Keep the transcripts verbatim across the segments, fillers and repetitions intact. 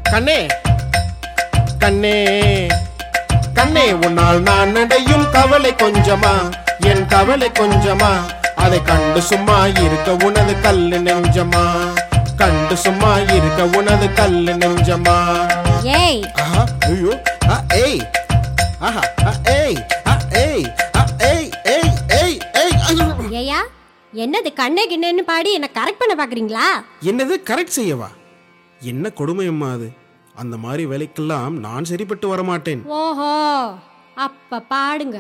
கண்ணே கண்ணே கண்ணே உன்னால் நான் அடையும் கவலை கொஞ்சமா, என் கவலை கொஞ்சமா, அதை கண்டு சும்மா இருக்க உனது கல்லு நெஞ்சமா, கண்டு சும்மா இருக்க உனது கல்லு நெஞ்சமா. ஏய் ஆஹா ஐயோ ஆ ஏய் ஆஹா ஆ ஏய் ஆ ஏய் ஆ ஏய் ஏய் ஏய் ஏய் ஏயா என்னது கண்ணே கிண்ணேன்னு பாடி என்ன கரெக்ட் பண்ண பாக்குறீங்களா? என்னது கரெக்ட் செய்யவா? என்ன கொடுமையம்மா அது. அந்த மாதிரி வேலைக்கெல்லாம் நான் சரிப்பட்டு வரமாட்டேன். ஓஹோ அப்ப பாடுங்க.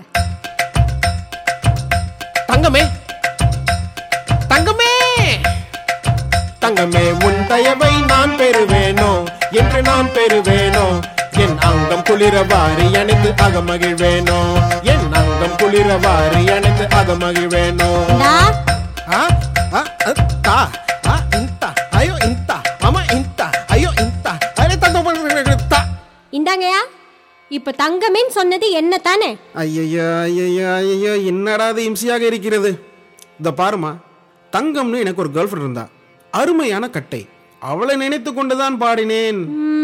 தங்கமே தங்கமே தங்கமே உன் தயவை நான் பெறுவேனோ என்று நான் பெறுவேனோ, என் அங்கம் குளிரவாறு எனக்கு அகமகிழ்வேனோ, என் அங்கம் குளிரவாறு எனக்கு அகமகிழ்வேனோ. ஆ ஆ தா ஆ இந்தா ஐயோ இந்தா மாமா இந்தா ஐயோ இந்தா அரே தங்கமேத்தா. இந்தாங்கயா இப்ப தங்கமேன்னு சொன்னது என்ன தானே? ஐயையா ஐயையா ஐயோ என்னடா அது இம்சியாக இருக்கிறது. இந்த பாருமா, தங்கம்னு எனக்கு ஒரு கேர்ள் ஃப்ரெண்ட் இருந்தா, அருமையான கட்டை, அவளை நினைத்து கொண்டுதான் பாடினேன்.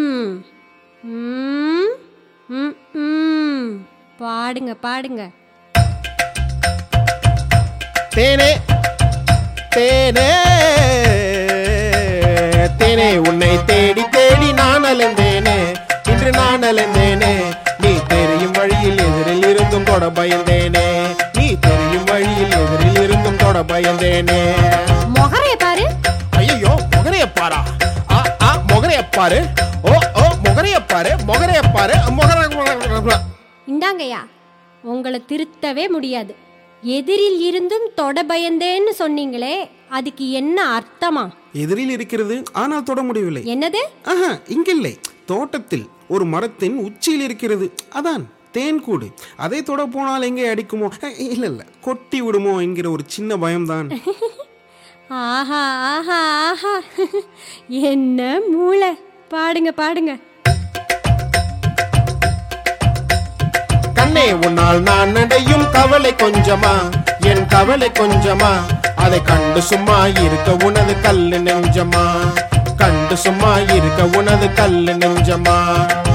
பாடுங்க பாடுங்க. தேனே தேனே தேனே உன்னை தேடி தேடி நான் அலைந்தேனே, இன்று நான் அலைந்தேனே, நீ தெரியும் வழியில் எதிரில் இருந்தும் தொட பயந்தேனே, நீ தெரியும் வழியில் எதிரில் இருந்தும் தொட பயந்தேனே. மொகரைய பாரு. ஐயோ மொகரைய பாரா? ஆ ஆ மொகரைய பாரு. ஓ ஓ மொகரைய பாரு மொகரைய பாரு மொகர. இந்தாங்கய்யா உங்களை திருத்தவே முடியாது. எதிரில் இருந்தும் தொட பயந்தேன்னு சொன்னீங்களே, அதுக்கு என்ன அர்த்தமா? எதிரில் இருக்கிறது ஆனால் தொட முடியவில்லை. என்னது? ஆஹா இங்கில்லை, தோட்டத்தில் ஒரு மரத்தின் உச்சியில் இருக்கிறது, அதான் தேன் கூடு. அதை தொட போனால் எங்கே அடிக்குமோ, இல்ல இல்ல கொட்டி விடுமோ என்கிற ஒரு சின்ன பயம்தான். ஆஹா ஆஹா ஆஹா என்ன மூளை. பாடுங்க பாடுங்க. கண்ணே உன்னால் நான் அடையும் கவலை கொஞ்சமா, என் கவலை கொஞ்சமா, அதை கண்டு சும்மா இருக்க உனது கல்லு நெஞ்சமா, கண்டு சும்மா இருக்க உனது கல்லு நெஞ்சமா.